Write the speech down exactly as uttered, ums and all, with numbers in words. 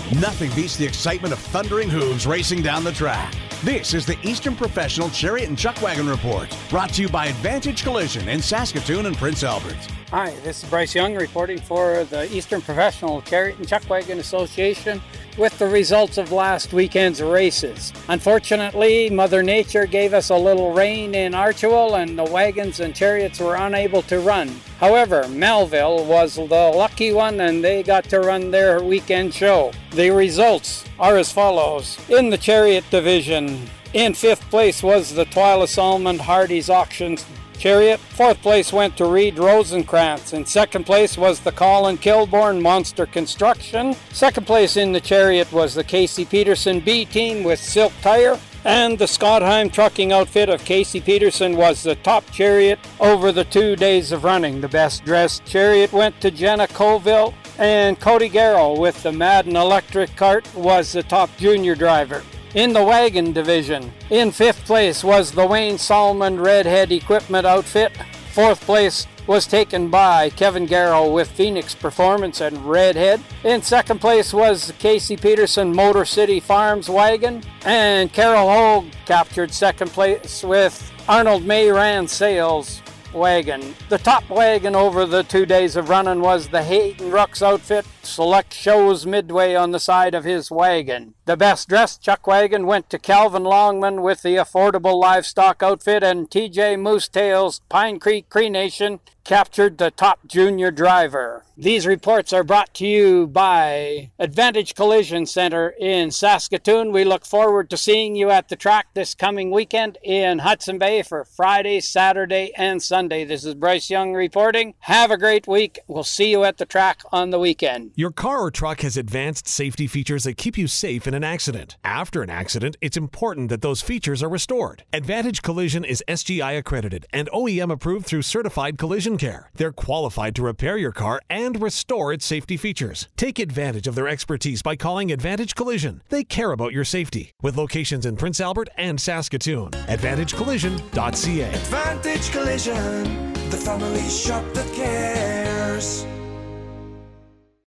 Nothing beats the excitement of thundering hooves racing down the track. This is the Eastern Professional Chariot and Chuck Wagon Report, brought to you by Advantage Collision in Saskatoon and Prince Albert. Hi, this is Bryce Young reporting for the Eastern Professional Chariot and Chuck Wagon Association with the results of last weekend's races. Unfortunately, Mother Nature gave us a little rain in Archewell and the wagons and chariots were unable to run. However, Melville was the lucky one and they got to run their weekend show. The results are as follows. In the chariot division, in fifth place was the Twyla Salmond Hardy's Auctions Chariot. Fourth place went to Reed Rosenkrantz. In second place was the Colin Kilborn Monster Construction. Second place in the chariot was the Casey Peterson B team with Silk Tire. And the Scottheim trucking outfit of Casey Peterson was the top chariot over the two days of running. The best dressed chariot went to Jenna Colville, and Cody Garrow with the Madden Electric cart was the top junior driver. In the wagon division, in fifth place was the Wayne Salmond Redhead Equipment outfit. Fourth place was taken by Kevin Garrow with Phoenix Performance and Redhead. In second place was Casey Peterson Motor City Farms wagon. And Carol Hogue captured second place with Arnold Mayran Sales wagon. The top wagon over the two days of running was the Hayden Rux outfit. Select shows midway on the side of his wagon. The best dressed chuck wagon went to Calvin Longman with the Affordable Livestock outfit, and T J Moosetail's Pine Creek Cree Nation captured the top junior driver. These reports are brought to you by Advantage Collision Center in Saskatoon. We look forward to seeing you at the track this coming weekend in Hudson Bay for Friday, Saturday, and Sunday. This is Bryce Young reporting. Have a great week. We'll see you at the track on the weekend. Your car or truck has advanced safety features that keep you safe in an accident. After an accident, it's important that those features are restored. Advantage Collision is S G I accredited and O E M approved through Certified Collision Care. They're qualified to repair your car and restore its safety features. Take advantage of their expertise by calling Advantage Collision. They care about your safety. With locations in Prince Albert and Saskatoon. Advantage Collision dot C A. Advantage Collision, the family shop that cares.